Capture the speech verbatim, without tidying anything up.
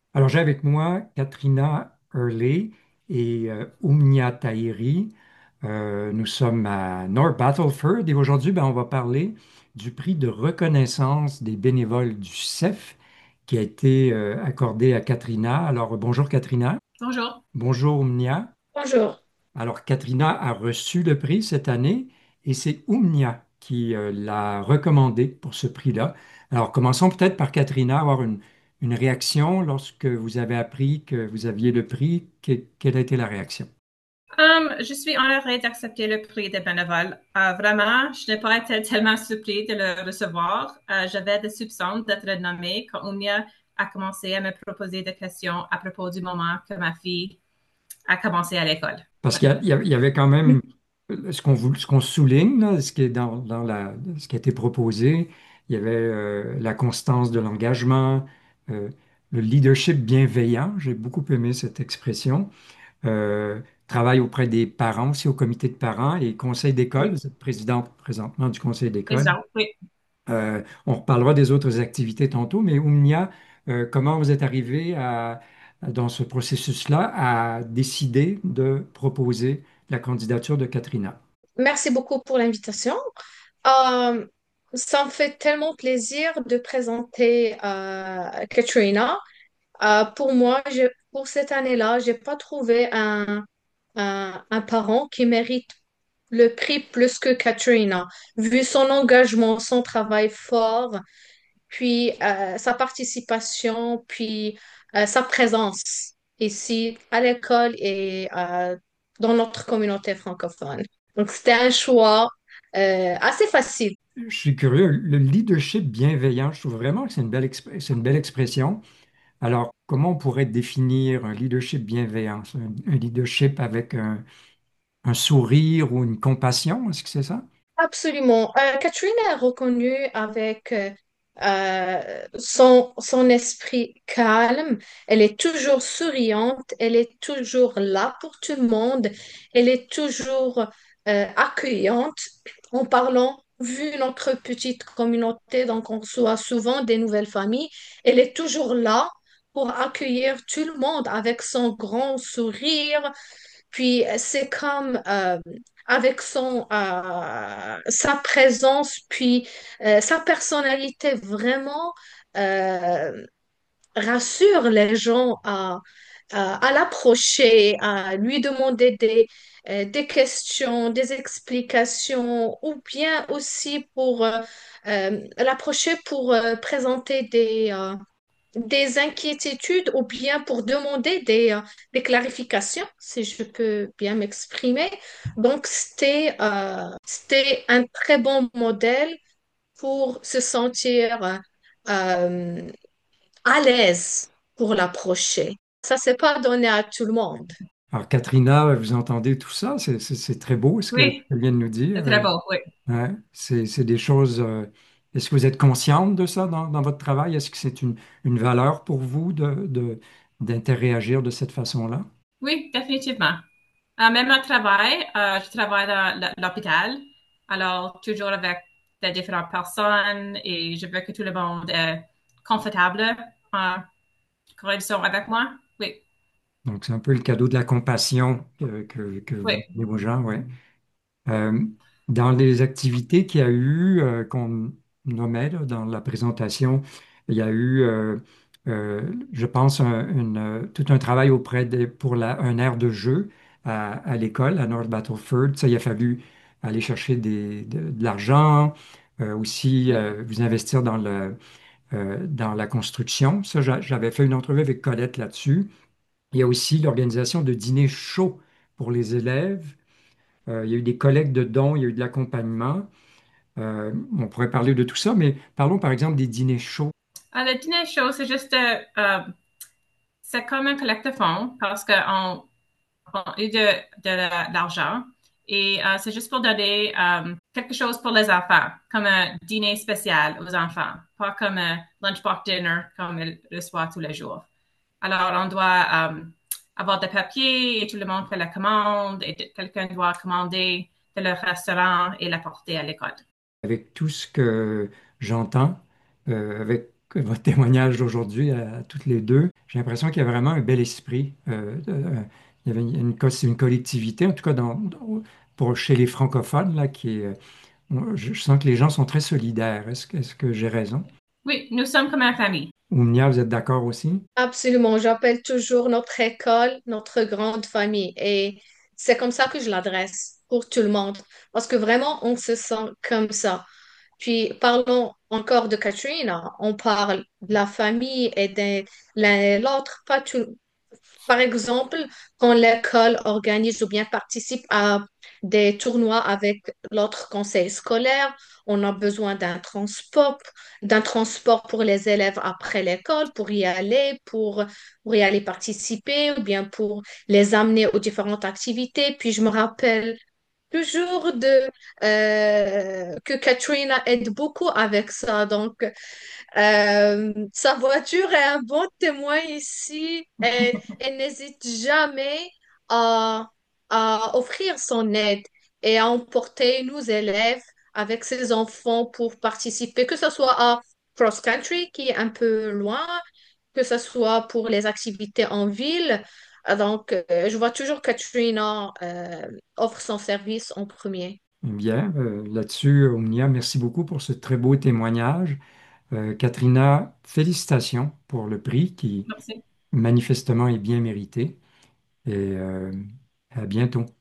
Alors, j'ai avec moi Katrina Hurley et euh, Oumnia Tahiri. Euh, nous sommes à North Battleford et aujourd'hui, ben, on va parler du prix de reconnaissance des bénévoles du C E F qui a été euh, accordé à Katrina. Alors, bonjour Katrina. Bonjour. Bonjour Oumnia. Bonjour. Alors, Katrina a reçu le prix cette année et c'est Oumnia qui euh, l'a recommandé pour ce prix-là. Alors, commençons peut-être par Katrina, avoir une, une réaction lorsque vous avez appris que vous aviez le prix. Que- quelle a été la réaction? Um, je suis honorée d'accepter le prix des bénévoles. Euh, vraiment, je n'ai pas été tellement surpris de le recevoir. Euh, j'avais des soupçons d'être nommée quand Oumia a commencé à me proposer des questions à propos du moment que ma fille a commencé à l'école. Parce qu'il y, a- il y a- il y avait quand même euh, ce qu'on vou- ce qu'on souligne, là, ce qui est dans, dans la, ce qui a été proposé. Il y avait euh, la constance de l'engagement, euh, le leadership bienveillant. J'ai beaucoup aimé cette expression. Euh, travaille auprès des parents aussi, au comité de parents et conseil d'école. Oui, Vous êtes présidente présentement du conseil d'école. exact. Oui. Euh, on reparlera des autres activités tantôt, mais Oumnia, euh, comment vous êtes arrivé à, dans ce processus-là à décider de proposer la candidature de Katrina? Merci beaucoup pour l'invitation. Euh, Ça me fait tellement plaisir de présenter euh, Katrina. Euh, pour moi, je- pour cette année-là, j'ai pas trouvé un, un, un parent qui mérite le prix plus que Katrina, vu son engagement, son travail fort, puis euh, sa participation, puis euh, sa présence ici à l'école et euh, dans notre communauté francophone. Donc, c'était un choix euh, assez facile. Je suis curieux, le leadership bienveillant, je trouve vraiment que c'est une belle, exp- c'est une belle expression. Alors, comment on pourrait définir un leadership bienveillant? C'est Un, un leadership avec un, un sourire ou une compassion, est-ce que c'est ça? Absolument. Euh, Catherine est reconnue avec euh, euh, son, son esprit calme. Elle est toujours souriante. Elle est toujours là pour tout le monde. Elle est toujours euh, accueillante. En parlant, vu notre petite communauté, donc on reçoit souvent des nouvelles familles, elle est toujours là pour accueillir tout le monde avec son grand sourire. Puis c'est comme euh, avec son euh, sa présence, puis euh, sa personnalité vraiment euh, rassure les gens à, à, à l'approcher, à lui demander des, euh, des questions, des explications, ou bien aussi pour euh, euh, l'approcher pour euh, présenter des, euh, des inquiétudes ou bien pour demander des, euh, des clarifications, si je peux bien m'exprimer. Donc, c'était euh, c'était un très bon modèle pour se sentir euh, euh, à l'aise pour l'approcher. Ça, c'est pas donné à tout le monde. Alors, Katrina, vous entendez tout ça? C'est c'est- c'est très beau ce que- Oui, qu'elle vient de nous c'est dire. très Euh, beau, oui. ouais, c'est c'est des choses. euh, est-ce que vous êtes consciente de ça dans, dans votre travail? Est-ce que c'est une, une valeur pour vous de, de- d'interréagir de cette façon-là? Oui, définitivement. Euh, même au travail, euh, je travaille dans l- l'hôpital, alors toujours avec des différentes personnes et je veux que tout le monde est confortable euh, quand ils sont avec moi. Oui, Donc, c'est un peu le cadeau de la compassion que, que, que vous oui. donnez aux gens, ouais. Euh, Dans les activités qu'il y a eu, euh, qu'on nommait là, dans la présentation, il y a eu, euh, euh, je pense, un- une, euh, tout un travail auprès des, pour la, un aire de jeu à, à l'école, à North Battleford. Ça, il a fallu aller chercher des- de, de l'argent, euh, aussi euh, vous investir dans le, euh, dans la construction. Ça, j'a- j'avais fait une entrevue avec Colette là-dessus. Il y a aussi l'organisation de dîners chauds pour les élèves. Euh, il y a eu des collectes de dons, il y a eu de l'accompagnement. Euh, on pourrait parler de tout ça, mais parlons par exemple des dîners chauds. Euh, le dîner chaud, c'est juste, euh, euh, c'est comme un collecte de fonds parce qu'on on a eu de, de l'argent et euh, c'est juste pour donner euh, quelque chose pour les enfants, comme un dîner spécial aux enfants, pas comme un lunchbox dinner comme ils reçoivent tous les jours. Alors, on doit euh, avoir des papiers et tout le monde fait la commande et quelqu'un doit commander de leur restaurant et l'apporter à l'école. Avec tout ce que j'entends, euh, avec que votre témoignage d'aujourd'hui à, à toutes les deux. J'ai l'impression qu'il y a vraiment un bel esprit. Euh, de- euh, il y avait une, une co- c'est une collectivité, en tout cas dans, dans- pour, chez les francophones, là, qui est, euh, on- je, je sens que les gens sont très solidaires. Est-ce que, est-ce que j'ai raison? Oui, nous sommes comme une famille. Oumnia, vous êtes d'accord aussi? Absolument, j'appelle toujours notre école notre grande famille et c'est comme ça que je l'adresse pour tout le monde parce que vraiment on se sent comme ça. Puis parlons encore de Katrina, on parle de la famille et de l'un et l'autre, pas tout. Par exemple, quand l'école organise ou bien participe à des tournois avec l'autre conseil scolaire, on a besoin d'un transport, d'un transport pour les élèves après l'école, pour y aller, pour, pour y aller participer, ou bien pour les amener aux différentes activités. Puis je me rappelle toujours de euh, que Katrina aide beaucoup avec ça. Donc, euh, sa voiture est un bon témoin ici. Et elle n'hésite jamais à, à offrir son aide et à emporter nos élèves avec ses enfants pour participer, que ce soit à cross-country, qui est un peu loin, que ce soit pour les activités en ville. Euh, Donc, euh, je vois toujours Katrina euh, offre son service en premier. Bien, euh, là-dessus, Oumnia, merci beaucoup pour ce très beau témoignage. Euh, Katrina, félicitations pour le prix qui Merci. manifestement est bien mérité et euh, à bientôt.